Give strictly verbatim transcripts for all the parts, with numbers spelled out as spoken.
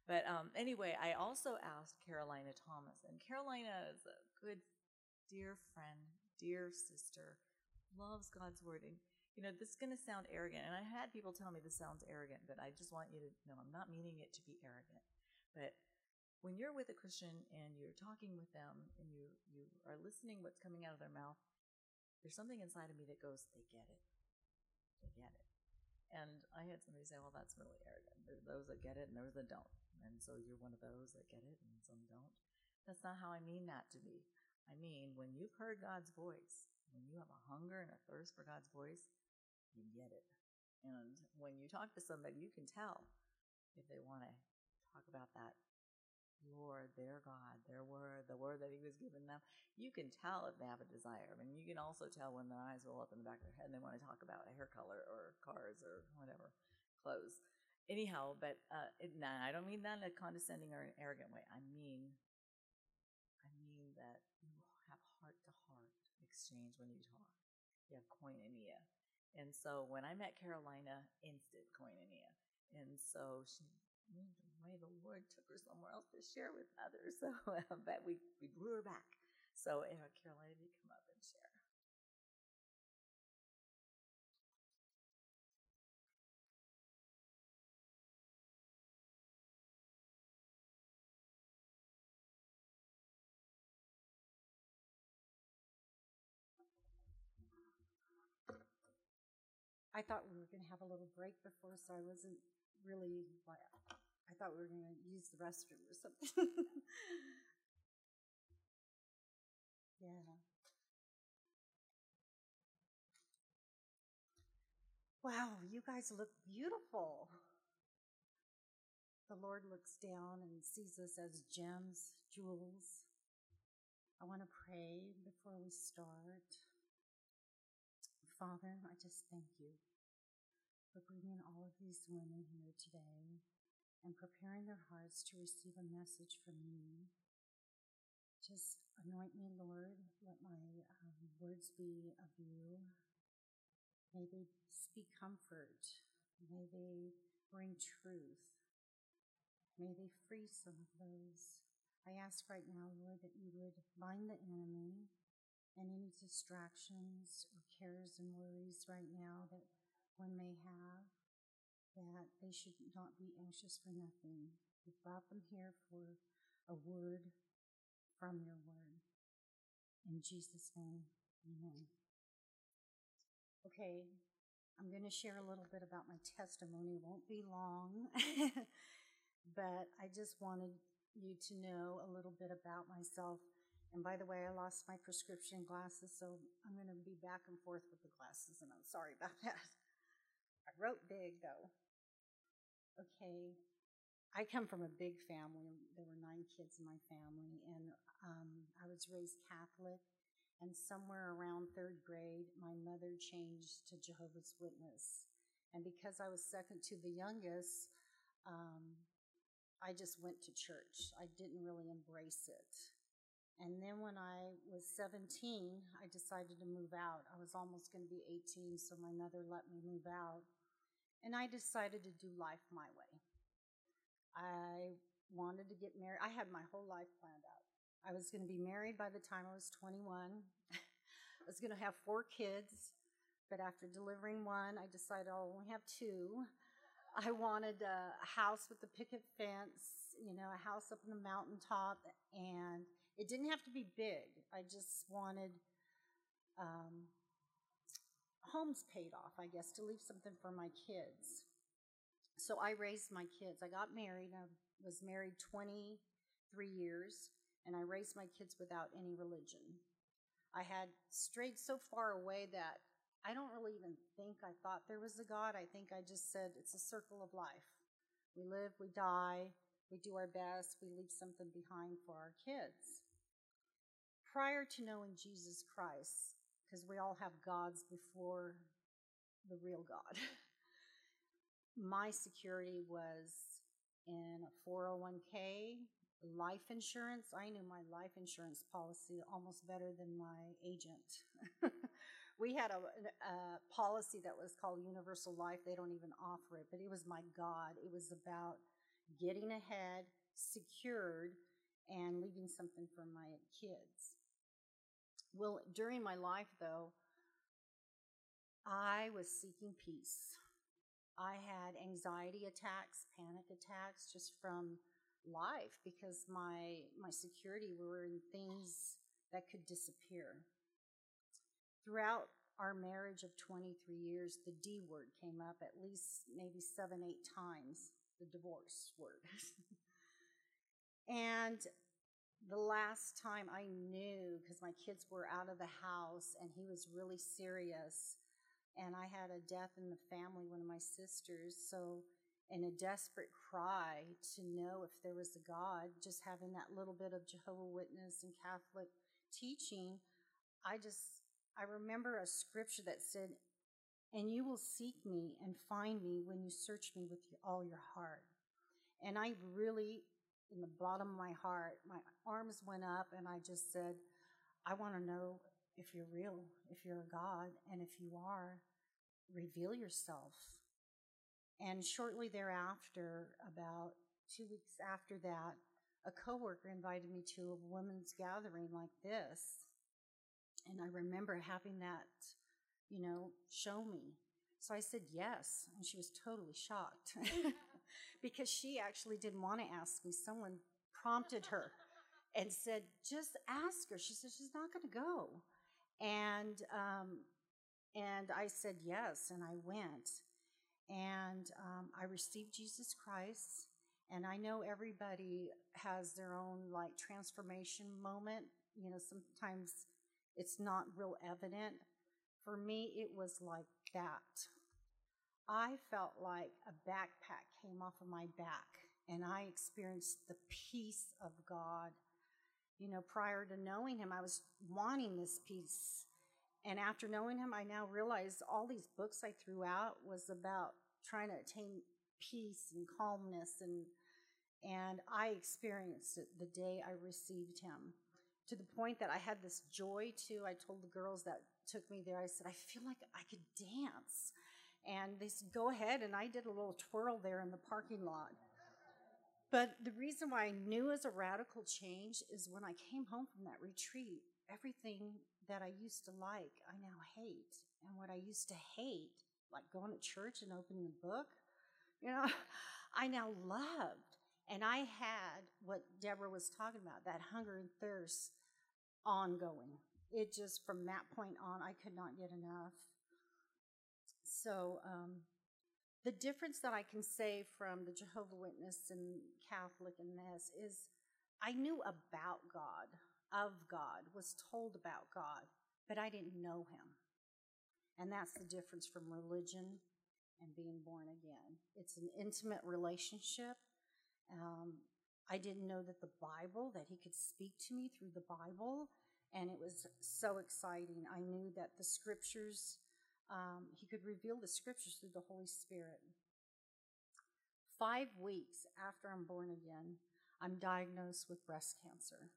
But um, anyway, I also asked Carolina Thomas, and Carolina is a good, dear friend, dear sister, loves God's word. And, you know, this is going to sound arrogant. And I had people tell me this sounds arrogant, but I just want you to know I'm not meaning it to be arrogant. But when you're with a Christian and you're talking with them and you, you are listening what's coming out of their mouth, there's something inside of me that goes, they get it. They get it. And I had somebody say, well, that's really arrogant. There's those that get it and those that don't. And so you're one of those that get it and some don't. That's not how I mean that to be. I mean, when you've heard God's voice, when you have a hunger and a thirst for God's voice, you get it. And when you talk to somebody, you can tell if they want to talk about that Lord, their God, their word, the word that he was giving them. You can tell if they have a desire. I mean, you can also tell when their eyes roll up in the back of their head and they want to talk about hair color or cars or whatever, clothes. Anyhow, but uh, it, nah, I don't mean that in a condescending or an arrogant way. I mean, I mean that you have heart-to-heart exchange when you talk. You have koinonia. And so when I met Carolina, instant koinonia. And so she way the Lord took her somewhere else to share with others. So uh, but we, we blew her back. So uh, Carolina, you come up and share. I thought we were going to have a little break before, so I wasn't really, like, I thought we were going to use the restroom or something. Yeah. Wow, you guys look beautiful. The Lord looks down and sees us as gems, jewels. I want to pray before we start. Father, I just thank you for bringing all of these women here today and preparing their hearts to receive a message from you. Just anoint me, Lord. Let my um, words be of you. May they speak comfort. May they bring truth. May they free some of those. I ask right now, Lord, that you would bind the enemy and any distractions or cares and worries right now that one may have, that they should not be anxious for nothing. You brought them here for a word from your word. In Jesus' name, amen. Okay, I'm going to share a little bit about my testimony. It won't be long, but I just wanted you to know a little bit about myself. And by the way, I lost my prescription glasses, so I'm going to be back and forth with the glasses, and I'm sorry about that. I wrote big, though. Okay, I come from a big family. There were nine kids in my family, and um, I was raised Catholic. And somewhere around third grade, my mother changed to Jehovah's Witness. And because I was second to the youngest, um, I just went to church. I didn't really embrace it. And then when I was seventeen, I decided to move out. I was almost going to be eighteen, so my mother let me move out. And I decided to do life my way. I wanted to get married. I had my whole life planned out. I was going to be married by the time I was twenty-one. I was going to have four kids, but after delivering one, I decided I'll only have two. I wanted a house with a picket fence, you know, a house up on the mountaintop, and it didn't have to be big. I just wanted um, homes paid off, I guess, to leave something for my kids. So I raised my kids. I got married. I was married twenty-three years, and I raised my kids without any religion. I had strayed so far away that I don't really even think I thought there was a God. I think I just said it's a circle of life. We live, we die, we do our best, we leave something behind for our kids. Prior to knowing Jesus Christ, because we all have gods before the real God, my security was in a four oh one k, life insurance. I knew my life insurance policy almost better than my agent. We had a, a policy that was called Universal Life. They don't even offer it, but it was my God. It was about getting ahead, secured, and leaving something for my kids. Well, during my life, though, I was seeking peace. I had anxiety attacks, panic attacks just from life because my my security were in things that could disappear. Throughout our marriage of twenty-three years, the D word came up at least maybe seven, eight times, the divorce word. And the last time I knew, because my kids were out of the house and he was really serious, and I had a death in the family, one of my sisters, so in a desperate cry to know if there was a God, just having that little bit of Jehovah's Witness and Catholic teaching, I just, I remember a scripture that said, "And you will seek me and find me when you search me with all your heart." And I really, in the bottom of my heart, my arms went up and I just said, I want to know if you're real, if you're a God, and if you are, reveal yourself. And shortly thereafter, about two weeks after that, a coworker invited me to a women's gathering like this. And I remember having that, you know, show me. So I said yes, and she was totally shocked because she actually didn't want to ask me. Someone prompted her and said, just ask her. She said, she's not going to go. And um, and I said yes, and I went. And um, I received Jesus Christ. And I know everybody has their own, like, transformation moment. You know, sometimes it's not real evident. For me, it was like that. I felt like a backpack came off of my back, and I experienced the peace of God. You know, prior to knowing him, I was wanting this peace. And after knowing him, I now realize all these books I threw out was about trying to attain peace and calmness, and and I experienced it the day I received him, to the point that I had this joy too. I told the girls that took me there, I said, I feel like I could dance. And they said, go ahead, and I did a little twirl there in the parking lot. But the reason why I knew it was a radical change is when I came home from that retreat, everything that I used to like, I now hate. And what I used to hate, like going to church and opening a book, you know, I now loved. And I had what Deborah was talking about, that hunger and thirst ongoing. It just, from that point on, I could not get enough. So um, the difference that I can say from the Jehovah's Witness and Catholic and this is I knew about God, of God, was told about God, but I didn't know him. And that's the difference from religion and being born again. It's an intimate relationship. Um, I didn't know that the Bible, that he could speak to me through the Bible, and it was so exciting. I knew that the scriptures, um, he could reveal the scriptures through the Holy Spirit. Five weeks after I'm born again, I'm diagnosed with breast cancer.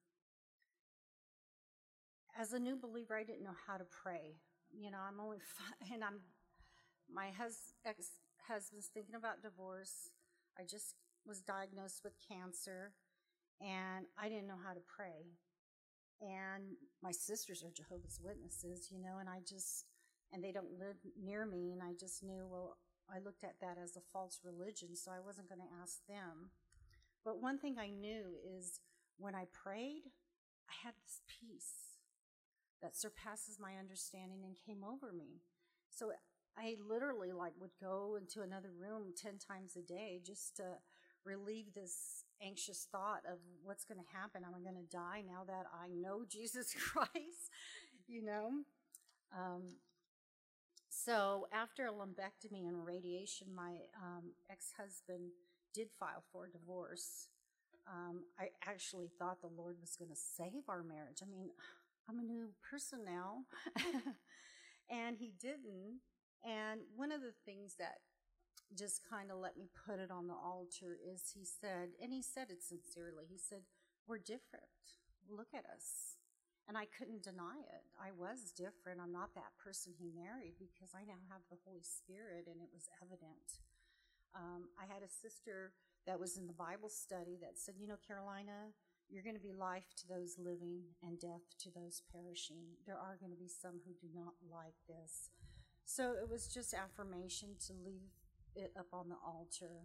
As a new believer, I didn't know how to pray. You know, I'm only five, and I'm, my hus- ex-husband's thinking about divorce. I just was diagnosed with cancer, and I didn't know how to pray. And my sisters are Jehovah's Witnesses, you know, and I just, and they don't live near me, and I just knew, well, I looked at that as a false religion, so I wasn't going to ask them. But one thing I knew is when I prayed, I had this peace that surpasses my understanding and came over me. So I literally like would go into another room ten times a day just to relieve this anxious thought of what's going to happen. Am I going to die now that I know Jesus Christ? You know? Um, so after a lumpectomy and radiation, my um, ex-husband did file for divorce. Um, I actually thought the Lord was going to save our marriage. I mean, I'm a new person now. And he didn't. And one of the things that just kind of let me put it on the altar is he said, and he said it sincerely, he said, we're different. Look at us. And I couldn't deny it. I was different. I'm not that person he married because I now have the Holy Spirit, and it was evident. Um, I had a sister that was in the Bible study that said, you know, Carolina, you're going to be life to those living and death to those perishing. There are going to be some who do not like this. So it was just affirmation to leave it up on the altar.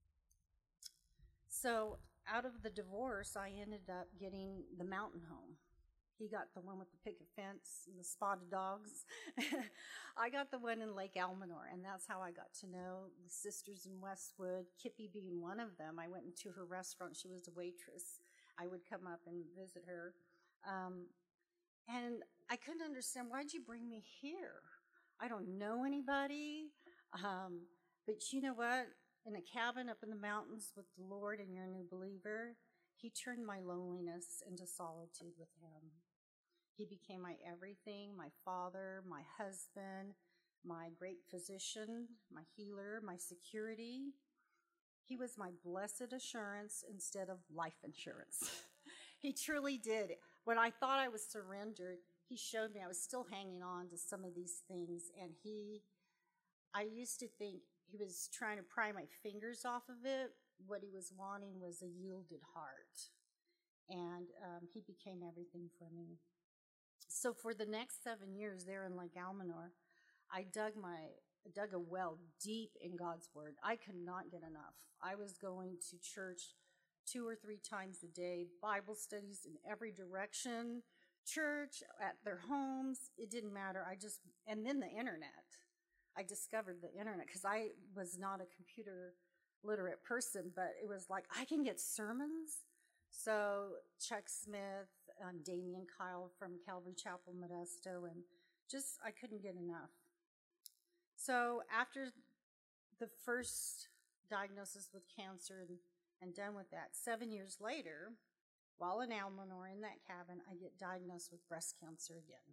So out of the divorce, I ended up getting the mountain home. He got the one with the picket fence and the spotted dogs. I got the one in Lake Almanor, and that's how I got to know the sisters in Westwood, Kippy being one of them. I went into her restaurant. She was a waitress. I would come up and visit her. Um, and I couldn't understand, why'd you bring me here? I don't know anybody. Um, but you know what? In a cabin up in the mountains with the Lord and you're a new believer, he turned my loneliness into solitude with him. He became my everything, my father, my husband, my great physician, my healer, my security. He was my blessed assurance instead of life insurance. He truly did. When I thought I was surrendered, he showed me I was still hanging on to some of these things. And he, I used to think he was trying to pry my fingers off of it. What he was wanting was a yielded heart. And um, he became everything for me. So for the next seven years there in Lake Almanor, I dug my dug a well deep in God's word. I could not get enough. I was going to church two or three times a day, Bible studies in every direction, church, at their homes. It didn't matter. I just, and then the internet. I discovered the internet because I was not a computer literate person, but it was like, I can get sermons. So Chuck Smith, um, Damian Kyle from Calvary Chapel, Modesto, and just, I couldn't get enough. So after the first diagnosis with cancer and, and done with that, seven years later, while in Almanor in that cabin, I get diagnosed with breast cancer again.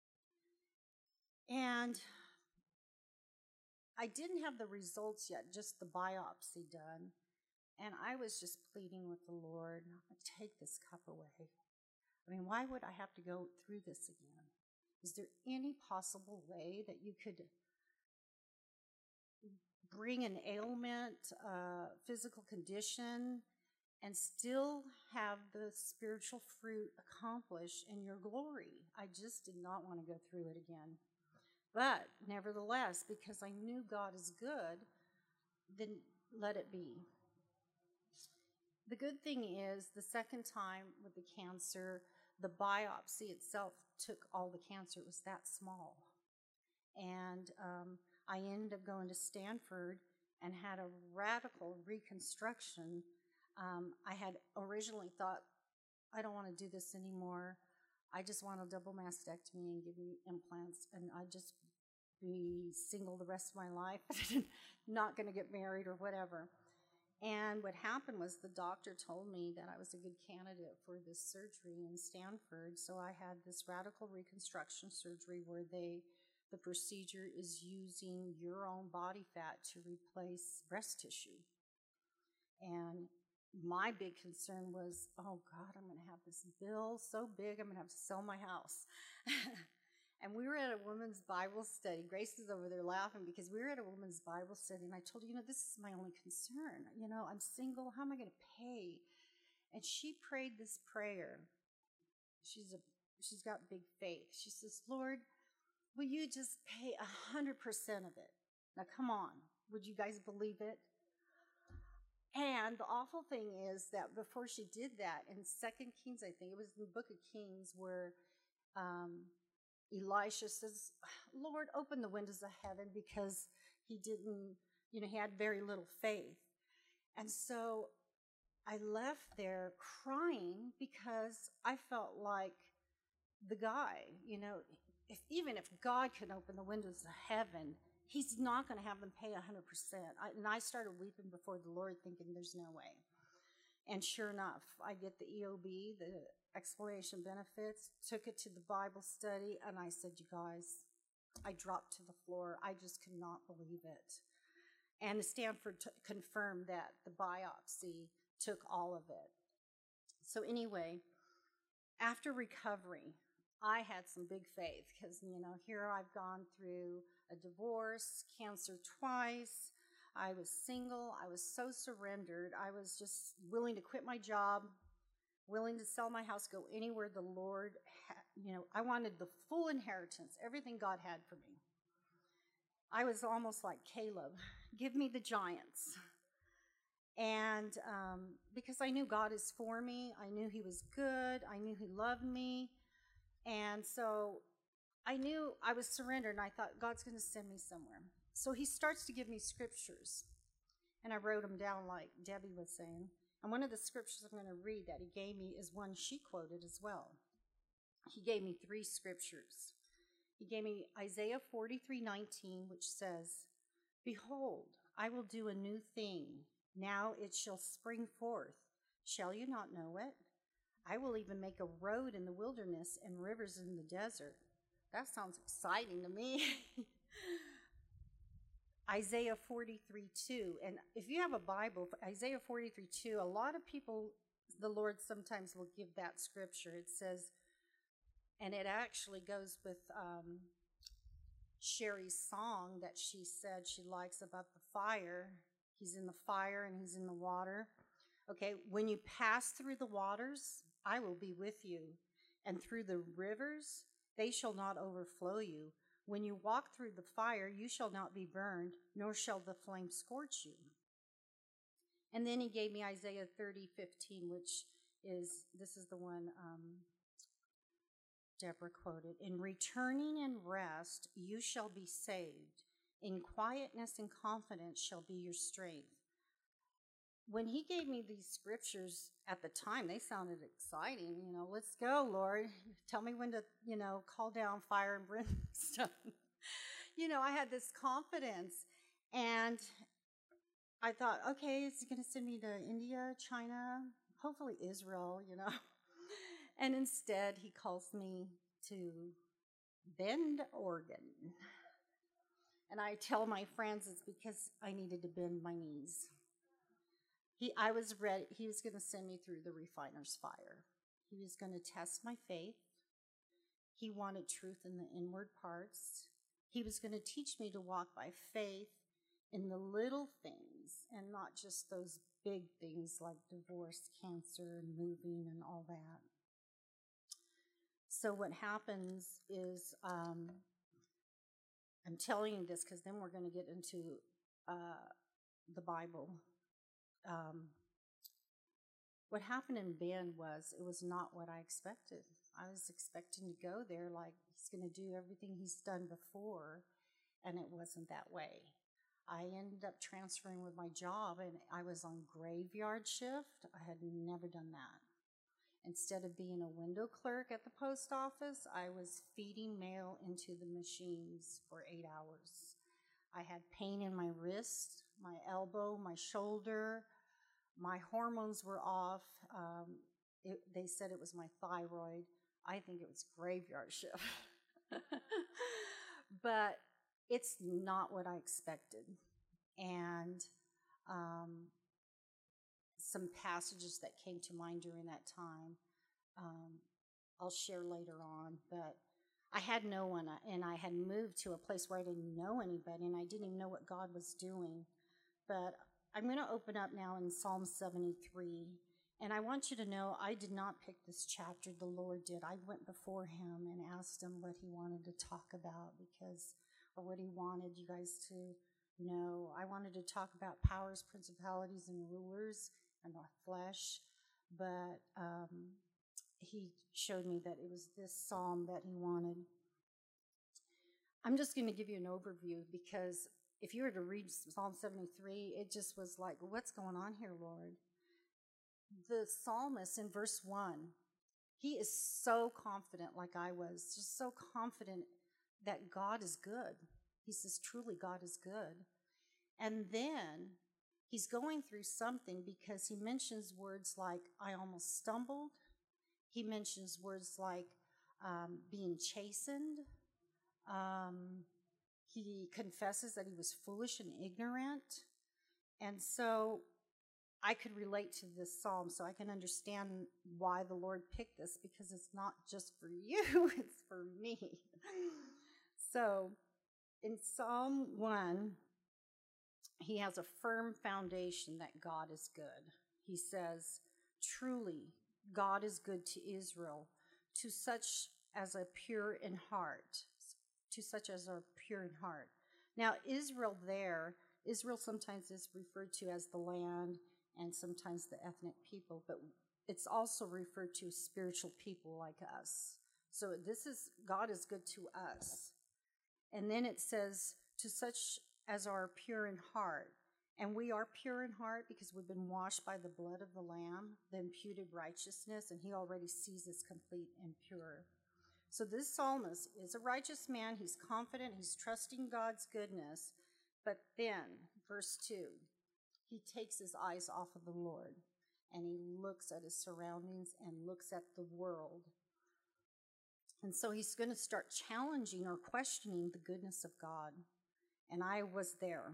And I didn't have the results yet, just the biopsy done. And I was just pleading with the Lord, take this cup away. I mean, why would I have to go through this again? Is there any possible way that you could bring an ailment, uh, physical condition, and still have the spiritual fruit accomplished in your glory? I just did not want to go through it again. But nevertheless, because I knew God is good, then let it be. The good thing is, the second time with the cancer, the biopsy itself took all the cancer. It was that small. And um, I ended up going to Stanford and had a radical reconstruction. Um, I had originally thought, I don't want to do this anymore. I just want a double mastectomy and give me implants, and I just be single the rest of my life, not going to get married or whatever. And what happened was the doctor told me that I was a good candidate for this surgery in Stanford. So I had this radical reconstruction surgery where they, the procedure is using your own body fat to replace breast tissue. And my big concern was, oh God, I'm going to have this bill so big, I'm going to have to sell my house. And we were at a women's Bible study. Grace is over there laughing because we were at a women's Bible study, and I told her, you know, this is my only concern. You know, I'm single. How am I going to pay? And she prayed this prayer. She's a she's got big faith. She says, Lord, will you just pay a hundred percent of it? Now, come on. Would you guys believe it? And the awful thing is that before she did that, in Second Kings, I think it was in the book of Kings, where um, Elisha says, Lord, open the windows of heaven, because he didn't, you know, he had very little faith. And so I left there crying because I felt like the guy, you know, if even if God can open the windows of heaven, he's not going to have them pay one hundred percent. I, and I started weeping before the Lord thinking there's no way. And sure enough, I get the E O B, the exploration benefits, took it to the Bible study, and I said, you guys, I dropped to the floor. I just could not believe it. And Stanford t- confirmed that the biopsy took all of it. So anyway, after recovery, I had some big faith because, you know, here I've gone through a divorce, cancer twice. I was single. I was so surrendered. I was just willing to quit my job, willing to sell my house, go anywhere the Lord, ha- you know, I wanted the full inheritance, everything God had for me. I was almost like Caleb, give me the giants. And um, because I knew God is for me, I knew he was good, I knew he loved me. And so I knew I was surrendered, and I thought, God's going to send me somewhere. So he starts to give me scriptures, and I wrote them down like Debbie was saying. And one of the scriptures I'm going to read that he gave me is one she quoted as well. He gave me three scriptures. He gave me Isaiah forty-three nineteen, which says, "Behold, I will do a new thing. Now it shall spring forth. Shall you not know it? I will even make a road in the wilderness and rivers in the desert." That sounds exciting to me. Isaiah forty-three two. And if you have a Bible, Isaiah forty-three two, a lot of people, the Lord sometimes will give that scripture. It says, and it actually goes with um, Sherry's song that she said she likes about the fire. He's in the fire and he's in the water. Okay, when you pass through the waters, I will be with you. And through the rivers, they shall not overflow you. When you walk through the fire, you shall not be burned, nor shall the flame scorch you. And then he gave me Isaiah thirty fifteen, which is, this is the one um, Deborah quoted. "In returning and rest, you shall be saved. In quietness and confidence shall be your strength." When he gave me these scriptures at the time, they sounded exciting. You know, let's go, Lord. Tell me when to, you know, call down fire and brimstone. You know, I had this confidence. And I thought, okay, is he going to send me to India, China, hopefully Israel, you know. And instead, he calls me to Bend, Oregon. And I tell my friends it's because I needed to bend my knees. He, I was ready. He was going to send me through the refiner's fire. He was going to test my faith. He wanted truth in the inward parts. He was going to teach me to walk by faith in the little things and not just those big things like divorce, cancer, and moving and all that. So what happens is, um, I'm telling you this because then we're going to get into uh, the Bible. Um, what happened in Bend was, it was not what I expected. I was expecting to go there like he's going to do everything he's done before, and it wasn't that way. I ended up transferring with my job, and I was on graveyard shift. I had never done that. Instead of being a window clerk at the post office, I was feeding mail into the machines for eight hours. I had pain in my wrist, my elbow, my shoulder. My hormones were off. Um, it, they said it was my thyroid. I think it was graveyard shift. But it's not what I expected. And um, some passages that came to mind during that time, um, I'll share later on. But I had no one, and I had moved to a place where I didn't know anybody, and I didn't even know what God was doing. But I'm going to open up now in Psalm seventy-three, and I want you to know I did not pick this chapter. The Lord did. I went before him and asked him what he wanted to talk about, because, or what he wanted you guys to know. I wanted to talk about powers, principalities, and rulers and the flesh, but um, he showed me that it was this psalm that he wanted. I'm just going to give you an overview, because if you were to read Psalm seventy-three, it just was like, what's going on here, Lord? The psalmist in verse one, he is so confident, like I was, just so confident that God is good. He says, truly, God is good. And then he's going through something, because he mentions words like, I almost stumbled. He mentions words like um, being chastened. Um, he confesses that he was foolish and ignorant. And so I could relate to this psalm, so I can understand why the Lord picked this, because it's not just for you, it's for me. So in Psalm one, he has a firm foundation that God is good. He says, truly, God is good to Israel, to such as are pure in heart, to such as are pure in heart. Now, Israel there, Israel sometimes is referred to as the land and sometimes the ethnic people, but it's also referred to as spiritual people like us. So this is, God is good to us. And then it says, to such as are pure in heart. And we are pure in heart because we've been washed by the blood of the Lamb, the imputed righteousness, and he already sees us complete and pure. So this psalmist is a righteous man. He's confident. He's trusting God's goodness. But then, verse two, he takes his eyes off of the Lord and he looks at his surroundings and looks at the world. And so he's going to start challenging or questioning the goodness of God. And I was there.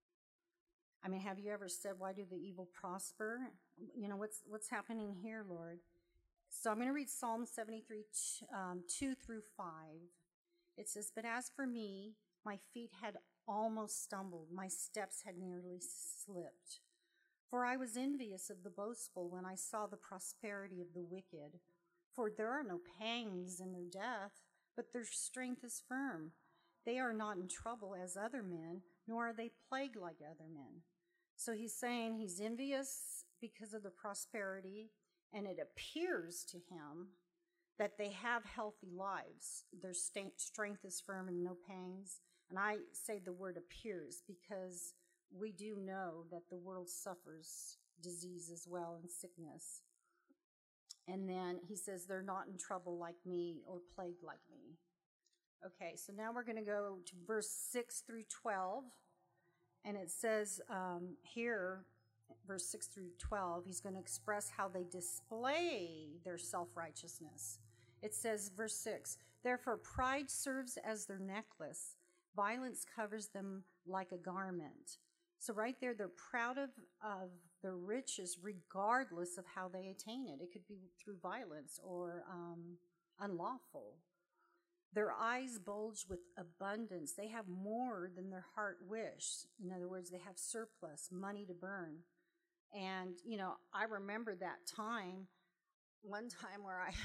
I mean, have you ever said, why do the evil prosper? You know, what's what's happening here, Lord? So I'm going to read Psalm seventy-three, um, two through five. It says, but as for me, my feet had almost stumbled. My steps had nearly slipped. For I was envious of the boastful when I saw the prosperity of the wicked. For there are no pangs in their death, but their strength is firm. They are not in trouble as other men, nor are they plagued like other men. So he's saying he's envious because of the prosperity, and it appears to him that they have healthy lives. Their strength is firm and no pangs. And I say the word appears because we do know that the world suffers disease as well and sickness. And then he says they're not in trouble like me or plagued like me. Okay, so now we're going to go to verse six through twelve. And it says um, here, verse six through twelve, he's going to express how they display their self-righteousness. It says, verse six, therefore pride serves as their necklace. Violence covers them like a garment. So right there, they're proud of, of their riches regardless of how they attain it. It could be through violence or um, unlawful. Their eyes bulge with abundance. They have more than their heart wishes. In other words, they have surplus, money to burn. And, you know, I remember that time, one time where I,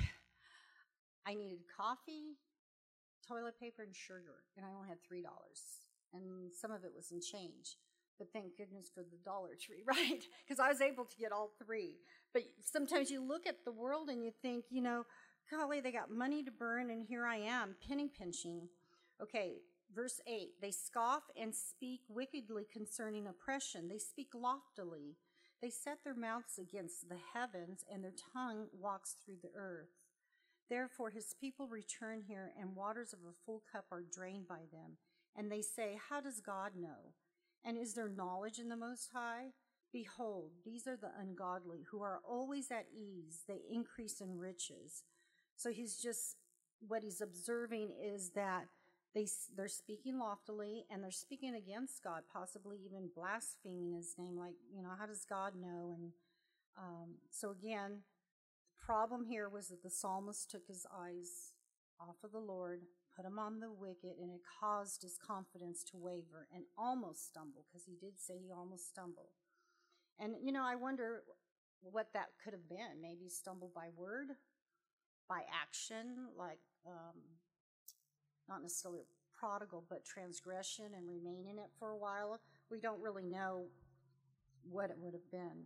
I needed coffee, toilet paper, and sugar, and I only had three dollars. And some of it was in change. But thank goodness for the Dollar Tree, right? Because I was able to get all three. But sometimes you look at the world and you think, you know, golly, they got money to burn, and here I am, penny pinching. Okay, verse eight, they scoff and speak wickedly concerning oppression. They speak loftily. They set their mouths against the heavens, and their tongue walks through the earth. Therefore his people return here, and waters of a full cup are drained by them. And they say, how does God know? And is there knowledge in the Most High? Behold, these are the ungodly, who are always at ease. They increase in riches. So he's just, what he's observing is that they, they're speaking loftily, and they're speaking against God, possibly even blaspheming his name, like, you know, how does God know? And um, so again, the problem here was that the psalmist took his eyes off of the Lord, put him on the wicked, and it caused his confidence to waver and almost stumble, because he did say he almost stumbled. And, you know, I wonder what that could have been. Maybe stumbled by word, by action, like um, not necessarily prodigal, but transgression and remain in it for a while. We don't really know what it would have been.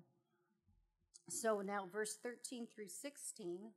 So now verse thirteen through sixteen.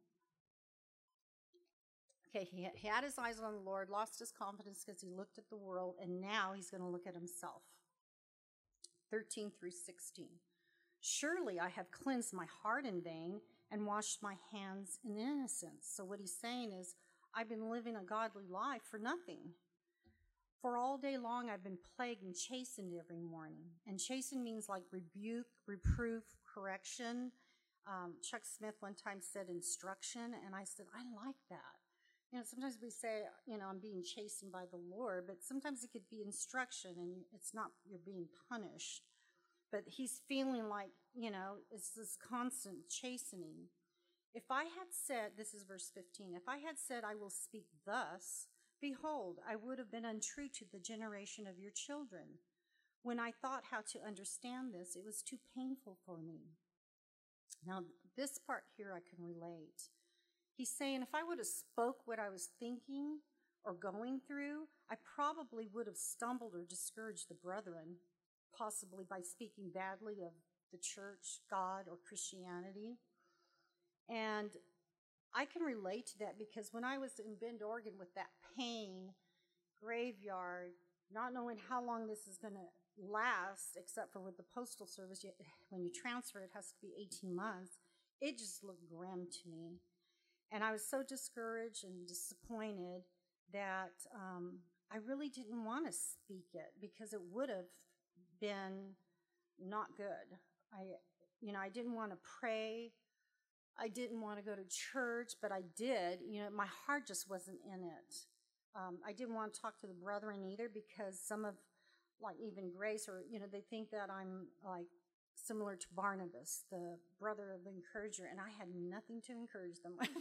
Okay, he he had his eyes on the Lord, lost his confidence because he looked at the world, and now he's going to look at himself. thirteen through sixteen. Surely I have cleansed my heart in vain and washed my hands in innocence. So what he's saying is, I've been living a godly life for nothing. For all day long I've been plagued and chastened every morning. And chastened means like rebuke, reproof, correction. Um, Chuck Smith one time said instruction, and I said, I like that. You know, sometimes we say, you know, I'm being chastened by the Lord, but sometimes it could be instruction, and it's not you're being punished. But he's feeling like, you know, it's this constant chastening. If I had said, this is verse fifteen, if I had said, I will speak thus, behold, I would have been untrue to the generation of your children. When I thought how to understand this, it was too painful for me. Now, this part here I can relate. He's saying if I would have spoke what I was thinking or going through, I probably would have stumbled or discouraged the brethren, possibly by speaking badly of the church, God, or Christianity. And I can relate to that because when I was in Bend, Oregon with that pain, graveyard, not knowing how long this is going to last, except for with the Postal Service, you, when you transfer, it has to be eighteen months. It just looked grim to me. And I was so discouraged and disappointed that um, I really didn't want to speak it because it would have been not good. I, you know, I didn't want to pray. I didn't want to go to church, but I did. You know, my heart just wasn't in it. Um, I didn't want to talk to the brethren either because some of, like even Grace, or, you know, they think that I'm like similar to Barnabas, the brother of the encourager, and I had nothing to encourage them with.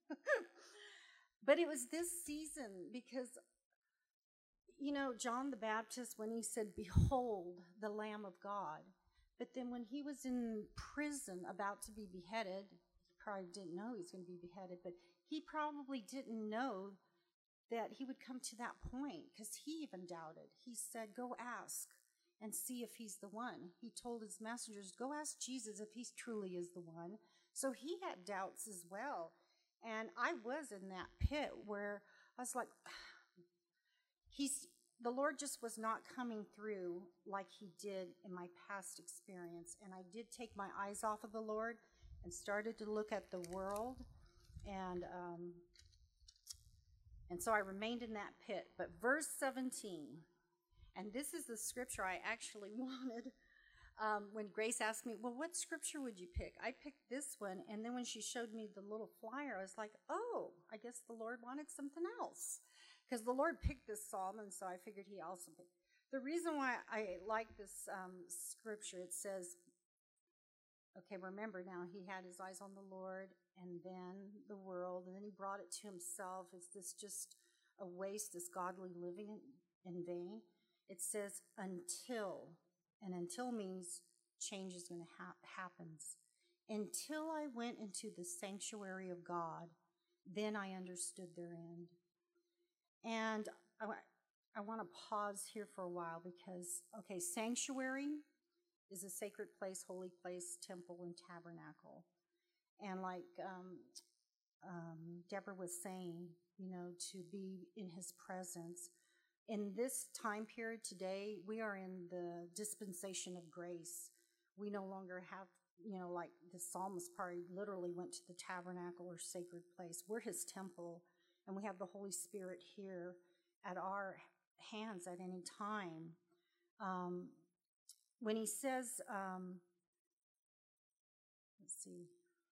But it was this season because, you know, John the Baptist, when he said, "Behold, the Lamb of God," but then when he was in prison about to be beheaded, he probably didn't know he was going to be beheaded, but he probably didn't know that he would come to that point because he even doubted. He said, "Go ask and see if he's the one." He told his messengers, "Go ask Jesus if he truly is the one." So he had doubts as well. And I was in that pit where I was like, he's, the Lord just was not coming through like he did in my past experience. And I did take my eyes off of the Lord and started to look at the world. And, um, and so I remained in that pit. But verse seventeen, and this is the scripture I actually wanted. Um, when Grace asked me, "Well, what scripture would you pick?" I picked this one, and then when she showed me the little flyer, I was like, oh, I guess the Lord wanted something else. Because the Lord picked this psalm, and so I figured he also picked. The reason why I like this um, scripture, it says, okay, remember now, he had his eyes on the Lord, and then the world, and then he brought it to himself. Is this just a waste, this godly living in vain? It says, until... And until means change is going to ha- happens. Until I went into the sanctuary of God, then I understood their end. And I, I want to pause here for a while because, okay, sanctuary is a sacred place, holy place, temple, and tabernacle. And like um, um, Deborah was saying, you know, to be in his presence. In this time period today, we are in the dispensation of grace. We no longer have, you know, like the psalmist probably literally went to the tabernacle or sacred place. We're his temple, and we have the Holy Spirit here at our hands at any time. Um, when he says, um, let's see,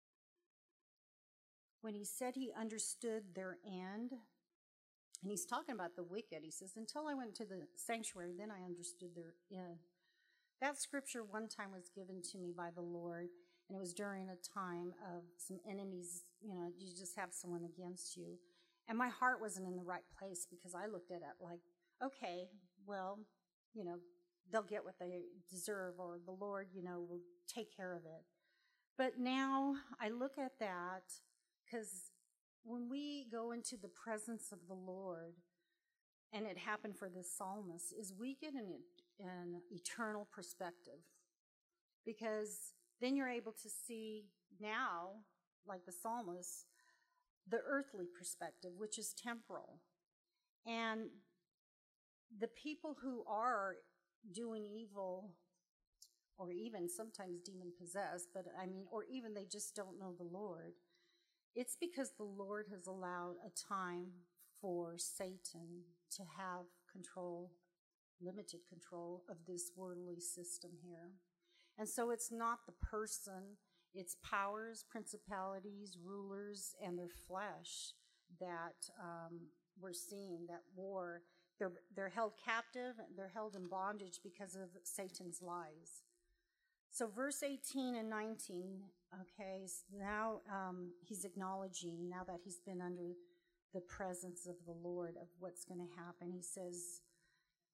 when he said he understood their end, and he's talking about the wicked. He says, until I went to the sanctuary, then I understood their end. That scripture one time was given to me by the Lord, and it was during a time of some enemies. You know, you just have someone against you. And my heart wasn't in the right place because I looked at it like, okay, well, you know, they'll get what they deserve, or the Lord, you know, will take care of it. But now I look at that because when we go into the presence of the Lord, and it happened for this psalmist, is we get an, an eternal perspective. Because then you're able to see now, like the psalmist, the earthly perspective, which is temporal. And the people who are doing evil, or even sometimes demon-possessed, but I mean, or even they just don't know the Lord, it's because the Lord has allowed a time for Satan to have control, limited control of this worldly system here. And so it's not the person, it's powers, principalities, rulers, and their flesh that um, we're seeing, that war. They're, they're held captive, they're held in bondage because of Satan's lies. So verse eighteen and nineteen, okay, so now um, he's acknowledging, now that he's been under the presence of the Lord, of what's going to happen. He says,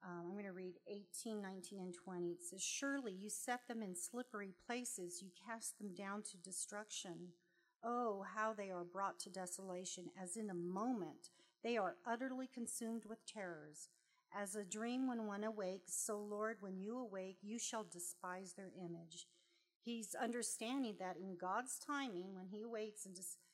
Um, I'm going to read eighteen, nineteen, and twenty. It says, "Surely you set them in slippery places. You cast them down to destruction. Oh, how they are brought to desolation, as in a moment. They are utterly consumed with terrors. As a dream when one awakes, so, Lord, when you awake, you shall despise their image." He's understanding that in God's timing, when he awakes, and just,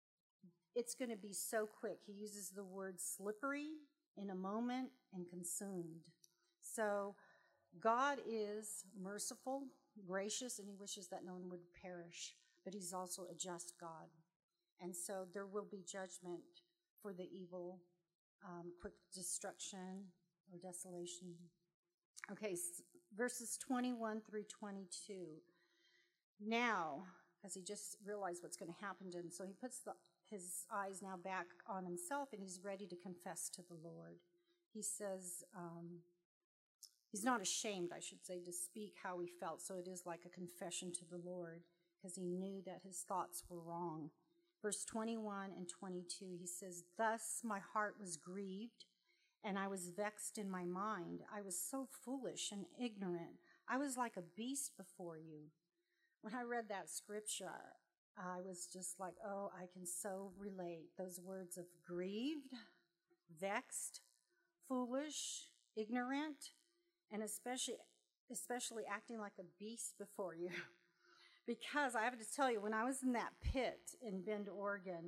it's going to be so quick. He uses the word slippery, in a moment, and consumed. So God is merciful, gracious, and he wishes that no one would perish. But he's also a just God. And so there will be judgment for the evil, um, quick destruction or desolation. Okay, verses twenty-one through twenty-two. Now, because he just realized what's going to happen to him, so he puts the, his eyes now back on himself, and he's ready to confess to the Lord. He says, um, he's not ashamed, I should say, to speak how he felt, so it is like a confession to the Lord, because he knew that his thoughts were wrong. Verse twenty-one and twenty-two, he says, "Thus my heart was grieved, and I was vexed in my mind. I was so foolish and ignorant. I was like a beast before you." When I read that scripture, I was just like, oh, I can so relate. Those words of grieved, vexed, foolish, ignorant, and especially, especially acting like a beast before you. Because I have to tell you, when I was in that pit in Bend, Oregon,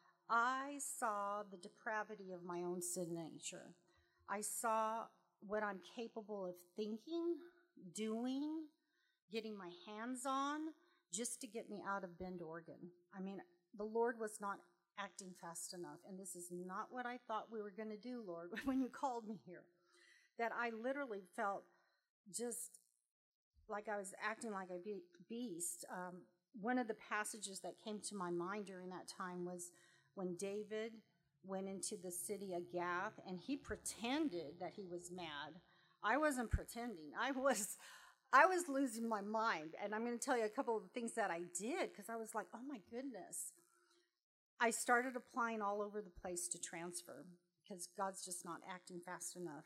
I saw the depravity of my own sin nature. I saw what I'm capable of thinking, doing, getting my hands on, just to get me out of Bend, Oregon. I mean, the Lord was not acting fast enough, and this is not what I thought we were going to do, Lord, when you called me here. That I literally felt just like I was acting like a beast. Um, one of the passages that came to my mind during that time was when David went into the city of Gath, and he pretended that he was mad. I wasn't pretending. I was... I was losing my mind, and I'm going to tell you a couple of things that I did, because I was like, oh my goodness. I started applying all over the place to transfer, because God's just not acting fast enough.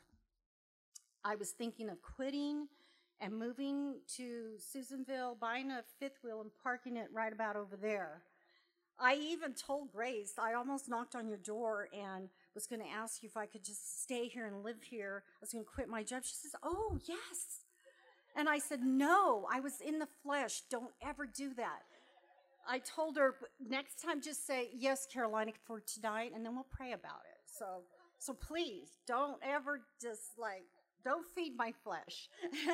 I was thinking of quitting and moving to Susanville, buying a fifth wheel and parking it right about over there. I even told Grace, I almost knocked on your door and was going to ask you if I could just stay here and live here. I was going to quit my job. She says, oh, yes. And I said, no, I was in the flesh. Don't ever do that. I told her, next time just say, yes, Carolina, for tonight, and then we'll pray about it. So, so please, don't ever just like, don't feed my flesh.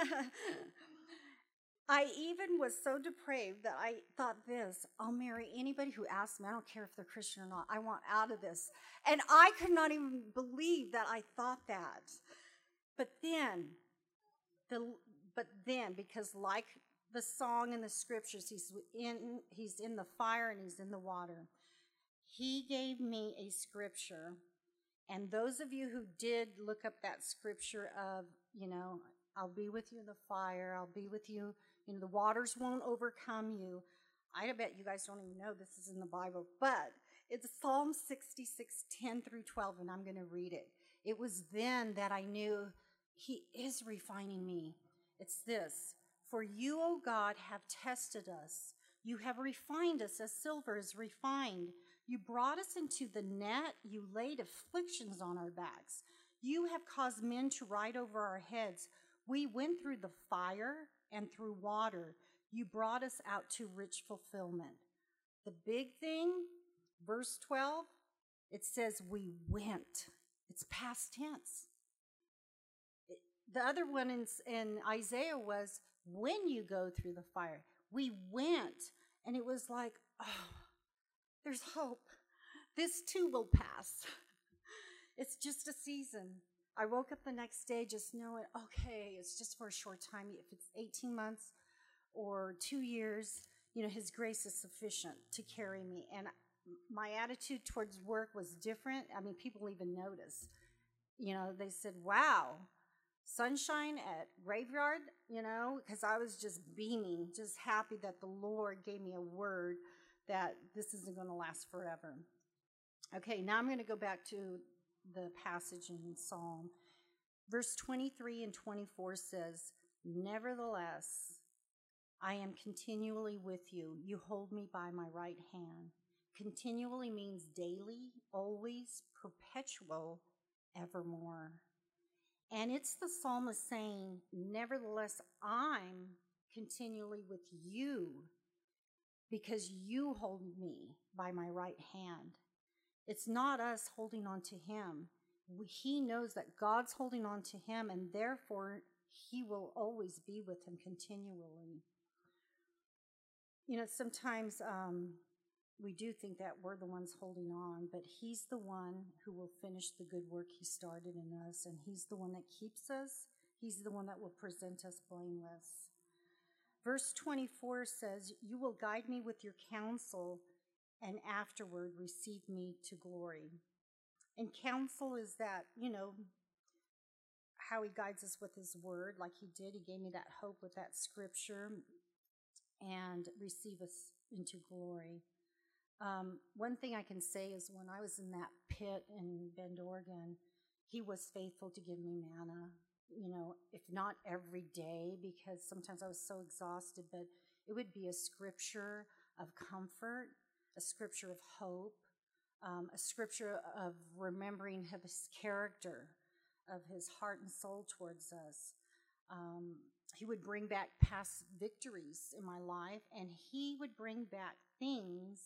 I even was so depraved that I thought this, I'll marry anybody who asks me. I don't care if they're Christian or not. I want out of this. And I could not even believe that I thought that. But then, the But then, because like the song in the scriptures, he's in, he's in the fire and he's in the water. He gave me a scripture. And those of you who did look up that scripture of, you know, I'll be with you in the fire, I'll be with you, you know, the waters won't overcome you. I bet you guys don't even know this is in the Bible, but it's Psalm sixty-six, ten through twelve, and I'm going to read it. It was then that I knew he is refining me. It's this: for you, O God, have tested us. You have refined us as silver is refined. You brought us into the net. You laid afflictions on our backs. You have caused men to ride over our heads. We went through the fire and through water. You brought us out to rich fulfillment. The big thing, verse twelve, it says we went. It's past tense. The other one in, in Isaiah was, when you go through the fire. We went, and it was like, oh, there's hope. This too will pass. It's just a season. I woke up the next day just knowing, okay, it's just for a short time. If it's eighteen months or two years, you know, his grace is sufficient to carry me. And my attitude towards work was different. I mean, people even noticed. You know, they said, wow, sunshine at graveyard, you know, because I was just beaming, just happy that the Lord gave me a word that this isn't going to last forever. Okay, now I'm going to go back to the passage in Psalm. Verse twenty-three and twenty-four says, nevertheless, I am continually with you. You hold me by my right hand. Continually means daily, always, perpetual, evermore. And it's the psalmist saying, nevertheless, I'm continually with you because you hold me by my right hand. It's not us holding on to him. He knows that God's holding on to him, and therefore he will always be with him continually. You know, sometimes um, we do think that we're the ones holding on, but he's the one who will finish the good work he started in us, and he's the one that keeps us. He's the one that will present us blameless. Verse twenty-four says, you will guide me with your counsel, and afterward receive me to glory. And counsel is that, you know, how he guides us with his word, like he did. He gave me that hope with that scripture, and receive us into glory. Um, one thing I can say is when I was in that pit in Bend, Oregon, he was faithful to give me manna, you know, if not every day, because sometimes I was so exhausted, but it would be a scripture of comfort, a scripture of hope, um, a scripture of remembering his character, of his heart and soul towards us. Um, he would bring back past victories in my life, and he would bring back things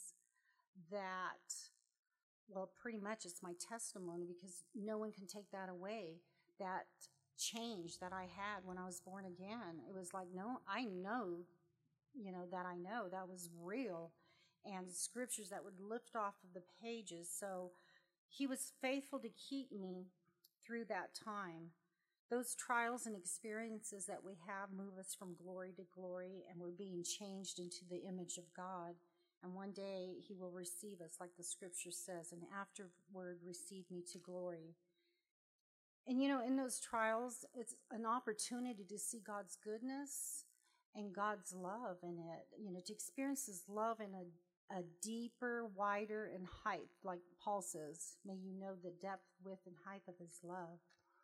that, well, pretty much it's my testimony, because no one can take that away. That change that I had when I was born again, it was like, no, I know, you know, that I know that was real, and scriptures that would lift off of the pages. So he was faithful to keep me through that time. Those trials and experiences that we have move us from glory to glory, and we're being changed into the image of God. And one day he will receive us, like the scripture says, and afterward receive me to glory. And you know, in those trials, it's an opportunity to see God's goodness and God's love in it. You know, to experience his love in a, a deeper, wider, and height, like Paul says, may you know the depth, width, and height of his love.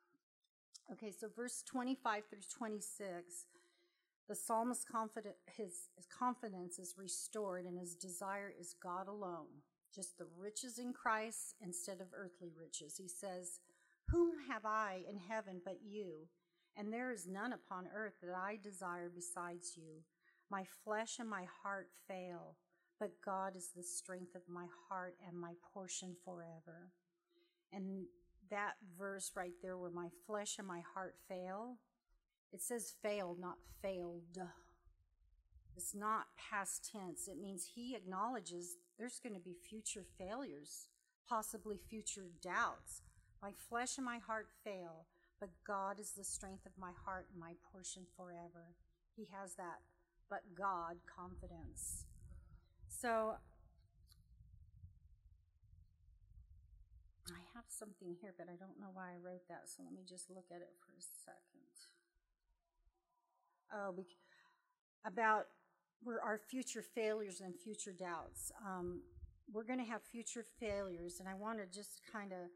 Okay, so verse twenty-five through twenty-six, the psalmist's confident, his, his confidence is restored, and his desire is God alone, just the riches in Christ instead of earthly riches. He says, whom have I in heaven but you? And there is none upon earth that I desire besides you. My flesh and my heart fail, but God is the strength of my heart and my portion forever. And that verse right there, where my flesh and my heart fail, it says failed, not failed. It's not past tense. It means he acknowledges there's going to be future failures, possibly future doubts. My flesh and my heart fail, but God is the strength of my heart and my portion forever. He has that but God confidence. So I have something here, but I don't know why I wrote that, so let me just look at it for a second. Oh, about where our future failures and future doubts. Um, we're going to have future failures, and I want to just kind of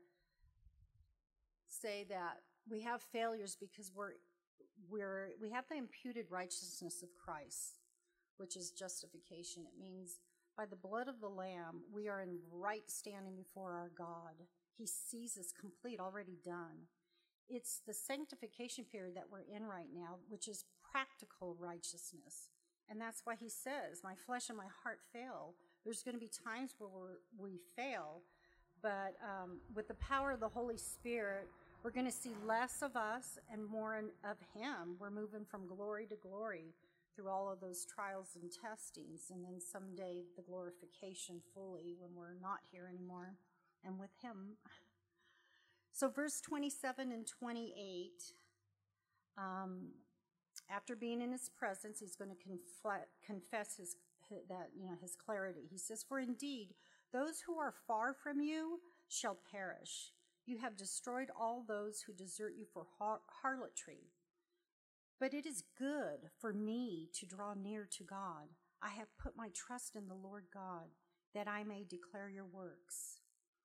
say that we have failures because we're we're we have the imputed righteousness of Christ, which is justification. It means by the blood of the Lamb, we are in right standing before our God. He sees us complete, already done. It's the sanctification period that we're in right now, which is practical righteousness. And that's why he says, my flesh and my heart fail. There's going to be times where we're, we fail, but um, with the power of the Holy Spirit, we're going to see less of us and more in, of him. We're moving from glory to glory through all of those trials and testings, and then someday the glorification fully when we're not here anymore and with him. So verse twenty-seven and twenty-eight, um, after being in his presence, he's going to confl- confess his, that, you know, his clarity. He says, for indeed, those who are far from you shall perish. You have destroyed all those who desert you for har- harlotry. But it is good for me to draw near to God. I have put my trust in the Lord God, that I may declare your works.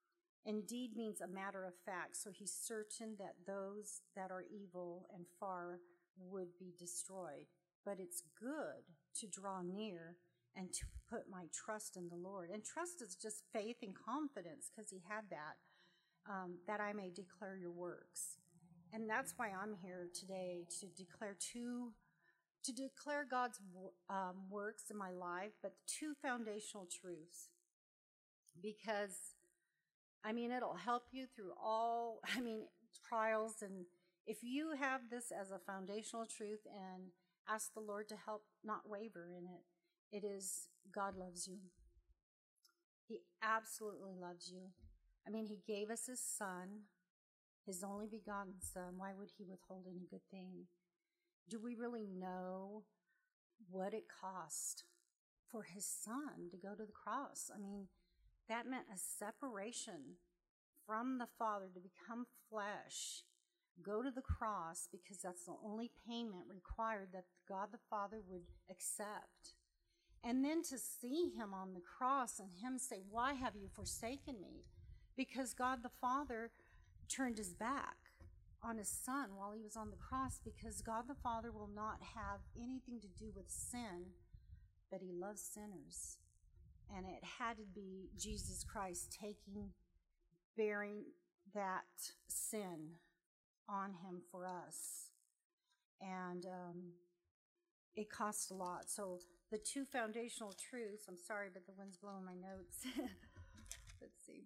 Indeed means a matter of fact, so he's certain that those that are evil and far would be destroyed. But it's good to draw near and to put my trust in the Lord. And trust is just faith and confidence, because he had that, um, that I may declare your works. And that's why I'm here today, to declare two, to declare God's um, works in my life, but two foundational truths. Because, I mean, it'll help you through all, I mean, trials. And if you have this as a foundational truth and ask the Lord to help not waver in it, it is God loves you. He absolutely loves you. I mean, he gave us his son, his only begotten son. Why would he withhold any good thing? Do we really know what it cost for his son to go to the cross? I mean, that meant a separation from the Father, to become flesh, go to the cross, because that's the only payment required that God the Father would accept. And then to see him on the cross and him say, why have you forsaken me? Because God the Father turned his back on his son while he was on the cross, because God the Father will not have anything to do with sin, but he loves sinners. And it had to be Jesus Christ taking, bearing that sin on him for us. And um, it cost a lot. So the two foundational truths, I'm sorry, but the wind's blowing my notes. Let's see.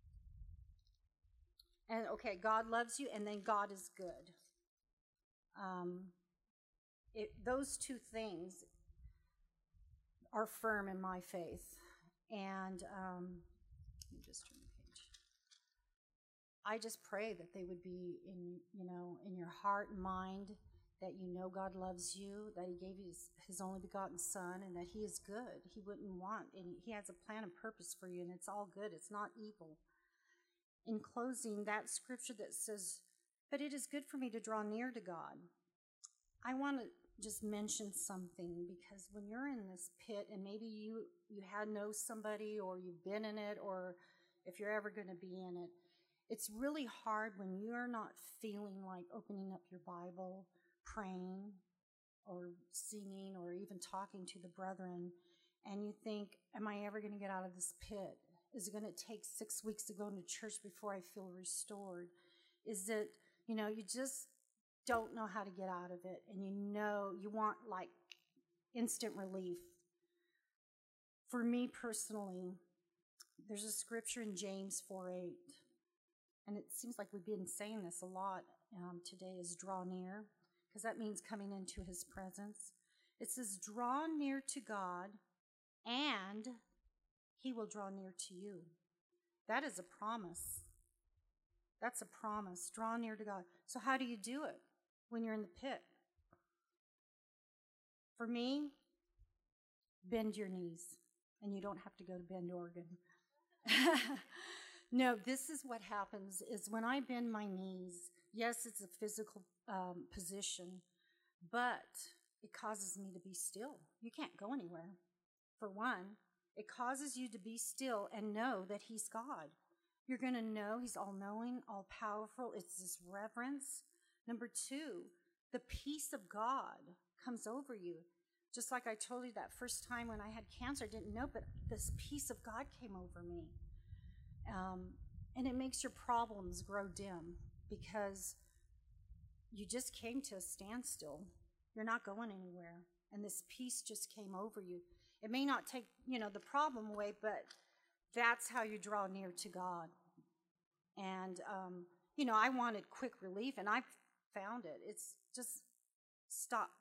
And okay, God loves you, and then God is good. Um, it, those two things are firm in my faith. And um, let me just turn the page. I just pray that they would be in, you know, in your heart and mind, that you know God loves you, that he gave you his, his only begotten son, and that he is good. He wouldn't want any, he has a plan and purpose for you, and it's all good. It's not evil. In closing, that scripture that says, but it is good for me to draw near to God. I want to just mention something, because when you're in this pit, and maybe you, you had know somebody, or you've been in it, or if you're ever going to be in it, it's really hard when you're not feeling like opening up your Bible, praying, or singing, or even talking to the brethren, and you think, am I ever going to get out of this pit? Is it going to take six weeks to go into church before I feel restored? Is it, you know, you just don't know how to get out of it, and you know you want like instant relief. For me personally, there's a scripture in James four eight, and it seems like we've been saying this a lot um, today, is draw near, because that means coming into his presence. It says, draw near to God, and he will draw near to you. That is a promise. That's a promise. Draw near to God. So how do you do it when you're in the pit? For me, bend your knees. And you don't have to go to Bend, Oregon. No, this is what happens, is when I bend my knees, yes, it's a physical um, position, but it causes me to be still. You can't go anywhere. For one, it causes you to be still and know that he's God. You're going to know he's all-knowing, all-powerful. It's this reverence. Number two, the peace of God comes over you. Just like I told you that first time when I had cancer, I didn't know, but this peace of God came over me. Um, and it makes your problems grow dim, because you just came to a standstill. You're not going anywhere. And this peace just came over you. It may not take, you know, the problem away, but that's how you draw near to God. And, um, you know, I wanted quick relief, and I found it. It's just stop.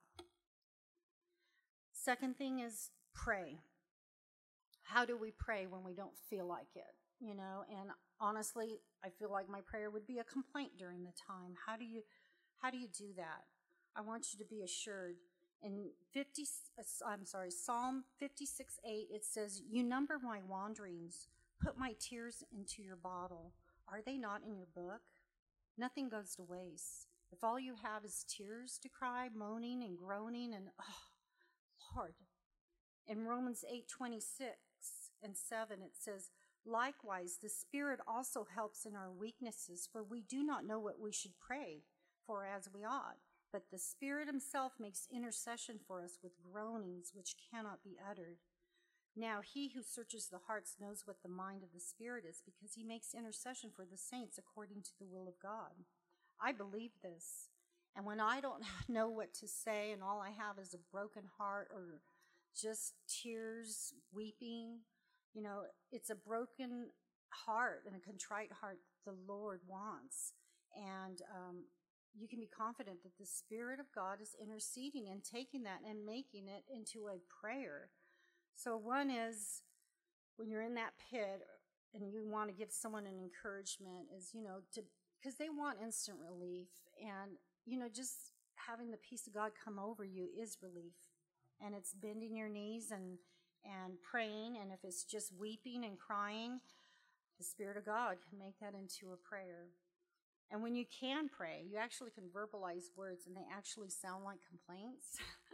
Second thing is pray. How do we pray when we don't feel like it? You know, and honestly, I feel like my prayer would be a complaint during the time. How do you, how do you do that? I want you to be assured. In fifty, I'm sorry, Psalm fifty-six eight, it says, you number my wanderings, put my tears into your bottle. Are they not in your book? Nothing goes to waste. If all you have is tears to cry, moaning and groaning, and oh, Lord. In Romans eight twenty-six and seven, it says, Likewise, the Spirit also helps in our weaknesses, for we do not know what we should pray for as we ought. But the Spirit himself makes intercession for us with groanings which cannot be uttered. Now he who searches the hearts knows what the mind of the Spirit is, because he makes intercession for the saints according to the will of God. I believe this. And when I don't know what to say and all I have is a broken heart or just tears, weeping, you know, it's a broken heart and a contrite heart the Lord wants. And um, you can be confident that the Spirit of God is interceding and taking that and making it into a prayer. So one is when you're in that pit and you want to give someone an encouragement is, you know, to because they want instant relief. And, you know, just having the peace of God come over you is relief. And it's bending your knees and, and praying. And if it's just weeping and crying, the Spirit of God can make that into a prayer. And when you can pray, you actually can verbalize words and they actually sound like complaints.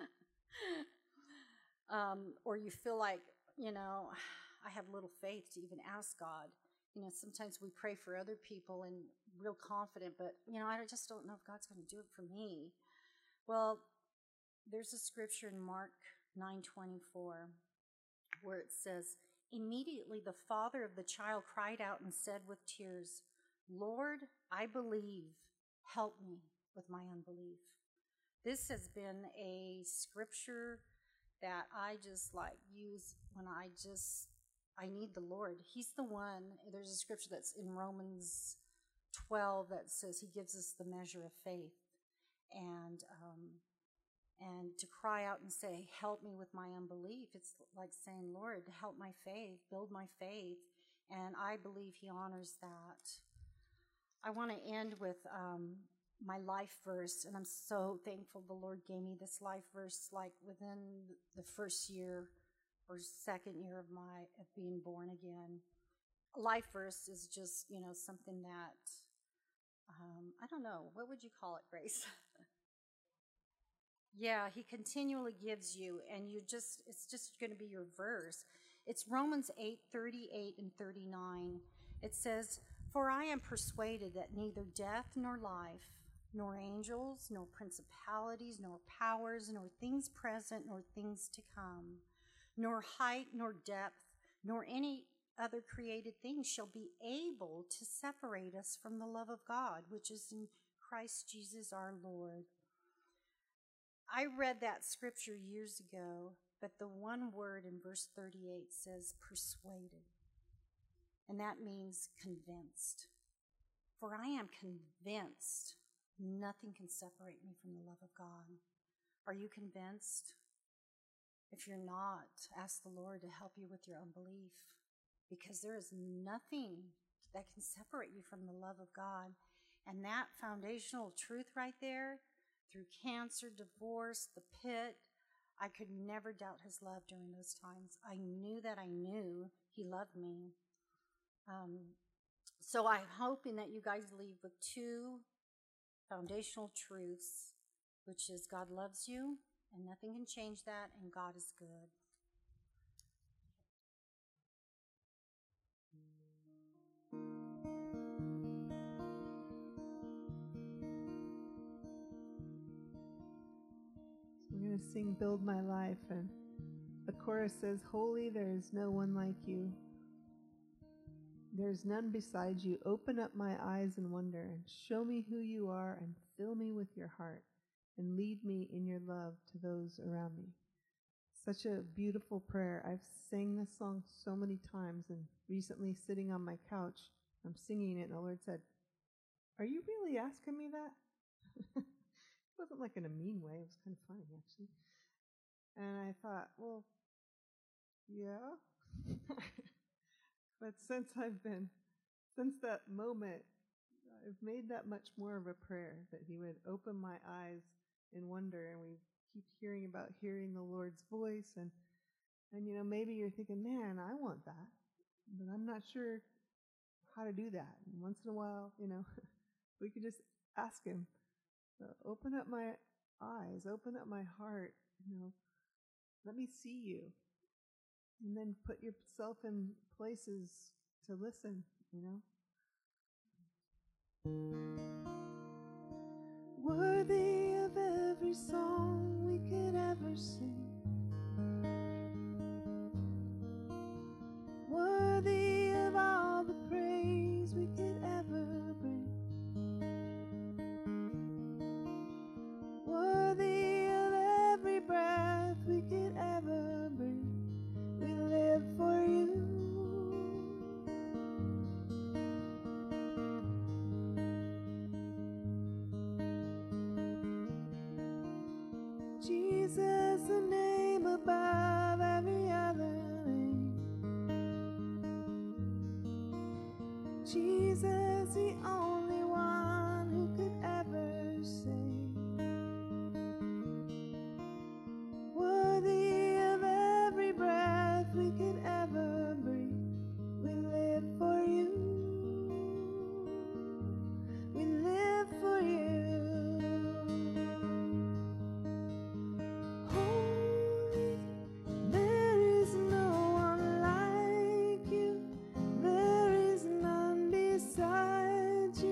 um, or you feel like, you know, I have little faith to even ask God. You know, sometimes we pray for other people and real confident, but, you know, I just don't know if God's going to do it for me. Well, there's a scripture in Mark nine twenty-four where it says, immediately the father of the child cried out and said with tears, Lord, I believe, help me with my unbelief. This has been a scripture that I just like use when I just, I need the Lord. He's the one. There's a scripture that's in Romans twelve that says he gives us the measure of faith. And, um, and to cry out and say, help me with my unbelief. It's like saying, Lord, help my faith, build my faith. And I believe he honors that. I want to end with um, my life verse, and I'm so thankful the Lord gave me this life verse like within the first year or second year of my of being born again. A life verse is just, you know, something that, um, I don't know, what would you call it, Grace? Yeah, he continually gives you, and you just, it's just going to be your verse. It's Romans eight, thirty-eight and thirty-nine. It says, for I am persuaded that neither death nor life, nor angels, nor principalities, nor powers, nor things present, nor things to come, nor height, nor depth, nor any other created thing shall be able to separate us from the love of God, which is in Christ Jesus our Lord. I read that scripture years ago, but the one word in verse thirty-eight says persuaded. And that means convinced. For I am convinced nothing can separate me from the love of God. Are you convinced? If you're not, ask the Lord to help you with your unbelief, because there is nothing that can separate you from the love of God. And that foundational truth right there, through cancer, divorce, the pit, I could never doubt his love during those times. I knew that I knew he loved me. Um, so I'm hoping that you guys leave with two foundational truths, which is God loves you, and nothing can change that, and God is good. We're going to sing Build My Life, and the chorus says, holy, there is no one like you. There is none beside you. Open up my eyes in wonder, and show me who you are, and fill me with your heart, and lead me in your love to those around me. Such a beautiful prayer. I've sang this song so many times, and recently sitting on my couch, I'm singing it, and the Lord said, are you really asking me that? It wasn't like in a mean way. It was kind of funny, actually. And I thought, well, yeah. But since I've been, since that moment, I've made that much more of a prayer, that he would open my eyes in wonder. And we keep hearing about hearing the Lord's voice. And, and you know, maybe you're thinking, man, I want that. But I'm not sure how to do that. And once in a while, you know, we could just ask him, uh, open up my eyes, open up my heart, you know, let me see you. And then put yourself in places to listen, you know. Worthy of every song we could ever sing, worthy of all the praise we could ever bring, worthy of every breath we could ever breathe. We live for you. Jesus, the name above every other name. Jesus, the only one who could ever save. Worthy of every breath we could ever breathe. We live for you. We live for you. Holy, there is no one like you. There is none beside you.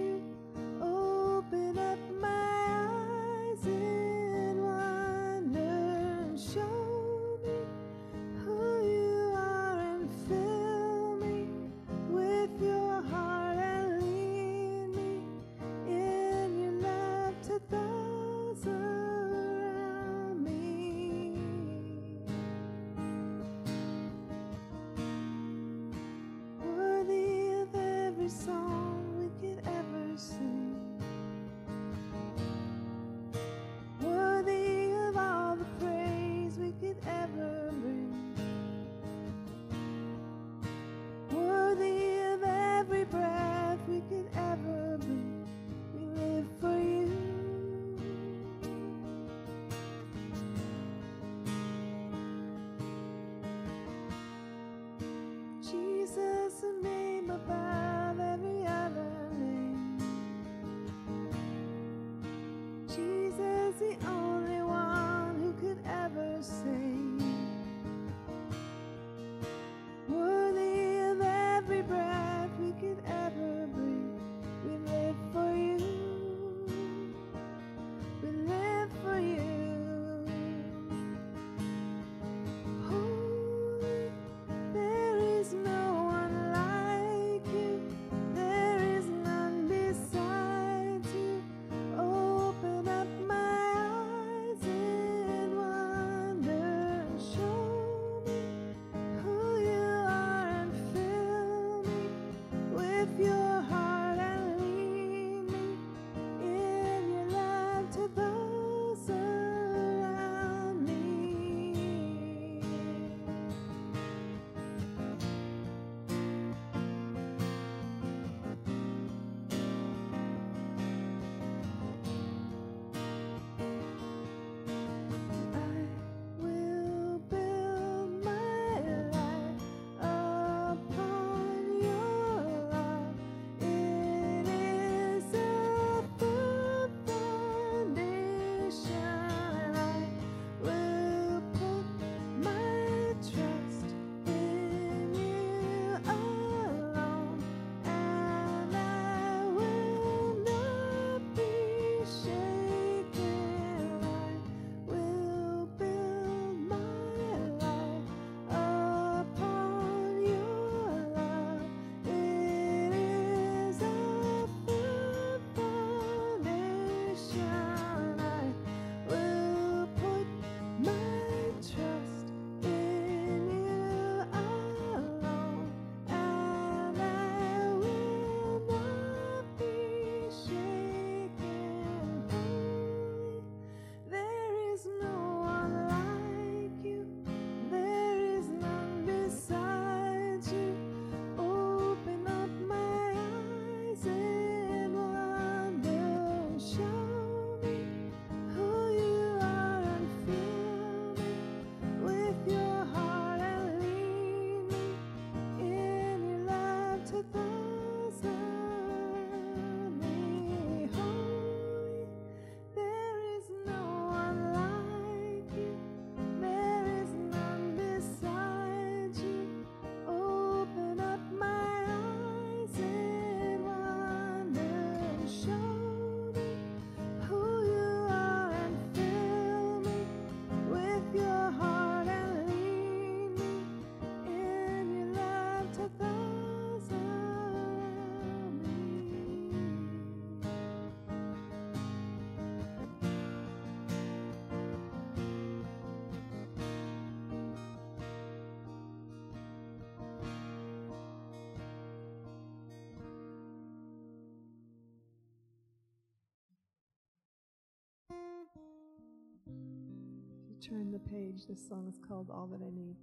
turn the page. This song is called All That I Need.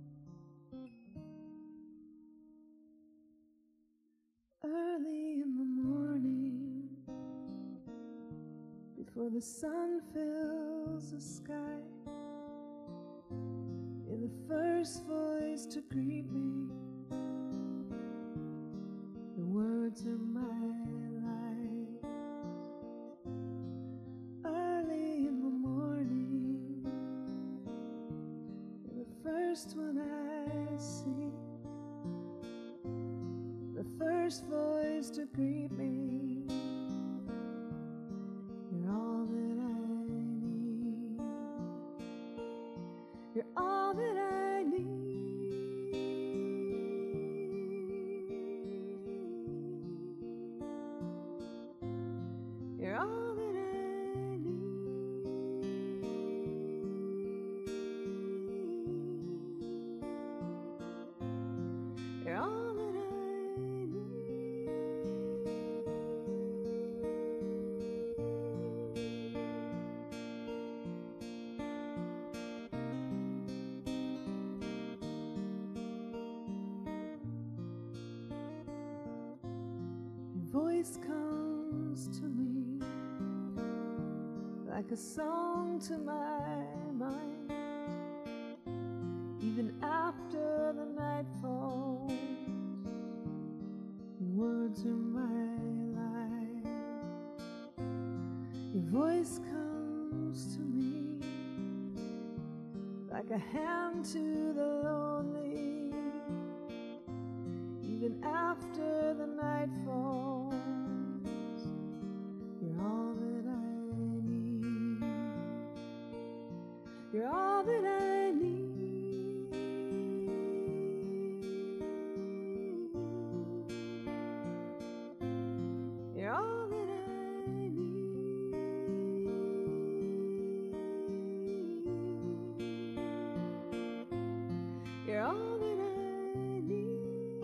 Early in the morning, before the sun fills the sky, you're the first voice to greet me. The words are my life. Early in the morning, you're the first one I see, the first voice to greet me. You're all that I need. You're all that I need. You're all that I need. You're all that I need. Your voice comes to me like a song to my mind, even after the night falls. Your words are my life. Your voice comes to me like a hand to the lonely, even after the night falls. You're all that I need. You're all that I need. You're all that I need. You're all that I need.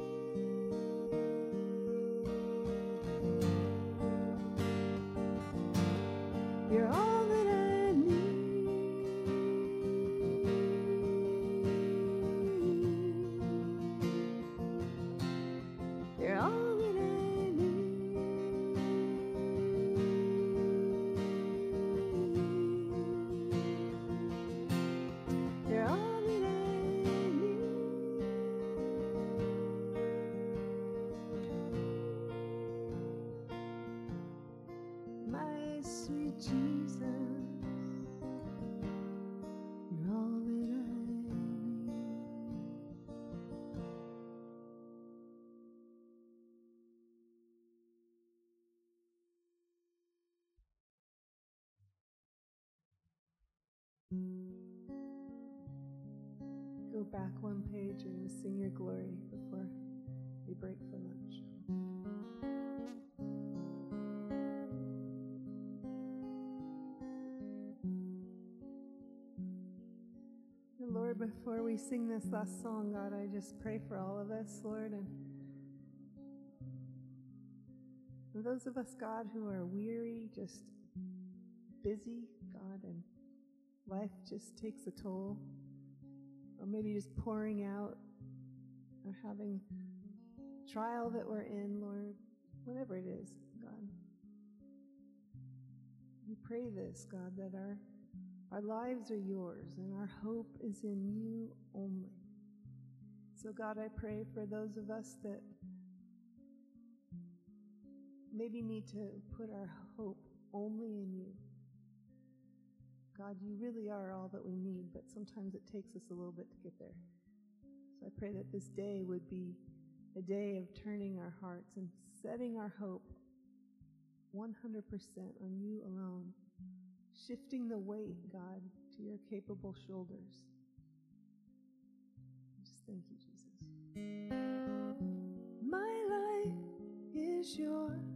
You're all that I need. You're all that I need. You're all that I need. My sweet Jesus, you're all that I need. Go back one page. We're going to sing your glory before we break for lunch. And Lord, before we sing this last song, God, I just pray for all of us, Lord, and for those of us, God, who are weary, just busy, God, and life just takes a toll, or maybe just pouring out, or having trial that we're in, Lord, whatever it is, God. We pray this, God, that our Our lives are yours, and our hope is in you only. So, God, I pray for those of us that maybe need to put our hope only in you. God, you really are all that we need, but sometimes it takes us a little bit to get there. So I pray that this day would be a day of turning our hearts and setting our hope one hundred percent on you alone. Shifting the weight, God, to your capable shoulders. Just thank you, Jesus. My life is yours.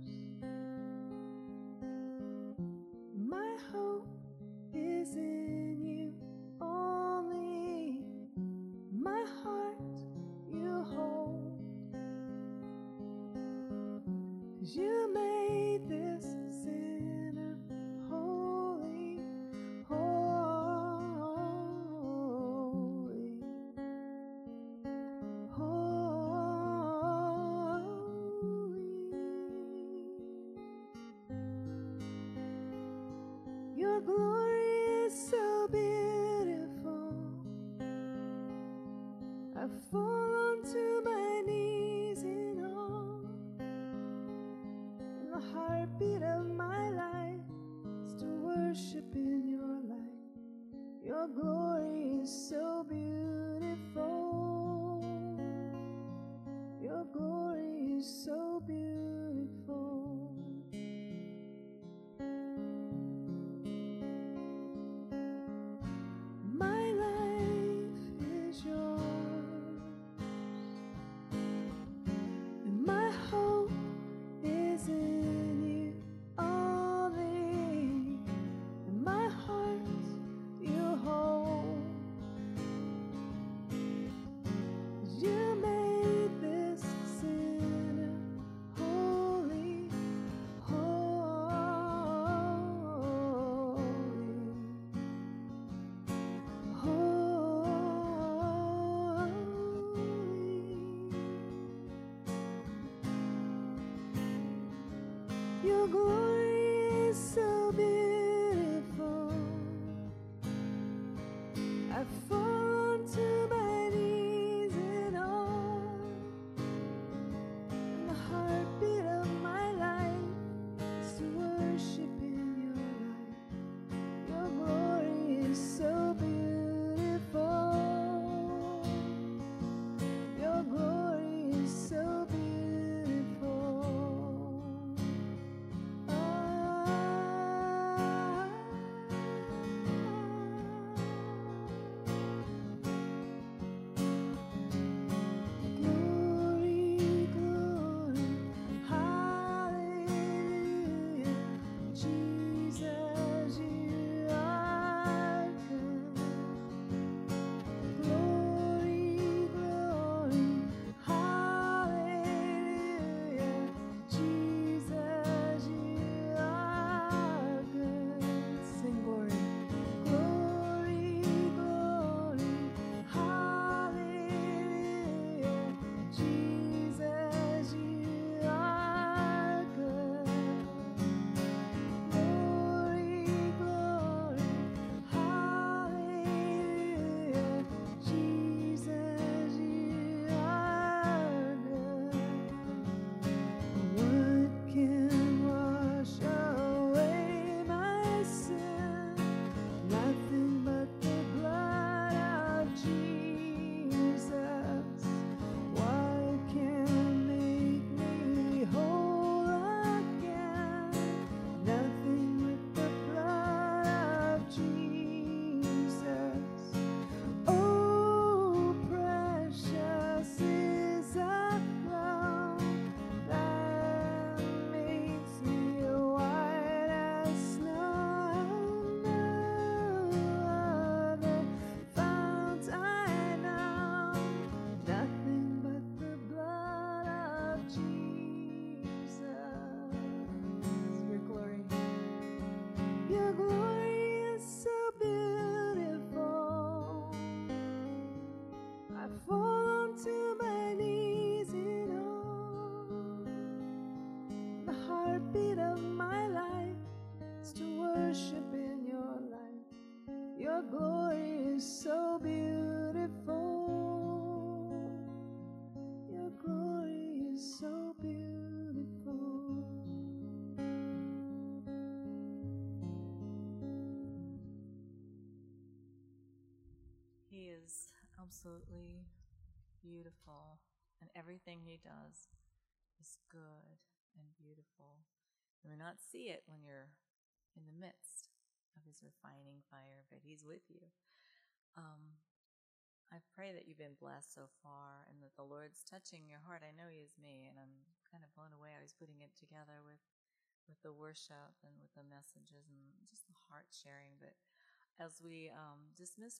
My hope is in you only. My heart you hold, 'cause you made this sinner holy, holy. is so beautiful. My life is yours, and my hope is in you only, and my heart you hold. You made this sinner holy, holy, holy. Your glory is so beautiful. I fall to my knees in awe, and the heartbeat of my life is to worship in your light. Your glory is so beautiful. Your glory is so beautiful. Glory, glory, hallelujah. Jesus, you are good. Glory, glory, hallelujah. Jesus, you are good. Sing glory. Glory, glory, hallelujah. Jesus, you are good. Glory, glory, hallelujah. Jesus, you are good. What can wash away my sin? Nothing but the blood of Jesus. What can make me whole again? Nothing but the blood of Jesus. Oh, precious is the flow that makes me white as snow. No other fount I know, nothing but the blood of Jesus. Your glory, your glory is so beautiful. I fall onto my knees in awe. The heartbeat of my life is to worship in your light. Your glory is so beautiful. Your glory is so beautiful. He is absolutely beautiful, and everything he does is good and beautiful. You may not see it when you're in the midst of his refining fire, but he's with you. Um, I pray that you've been blessed so far and that the Lord's touching your heart. I know he is me, and I'm kind of blown away. I was putting it together with, with the worship and with the messages and just the heart sharing. But as we um, dismiss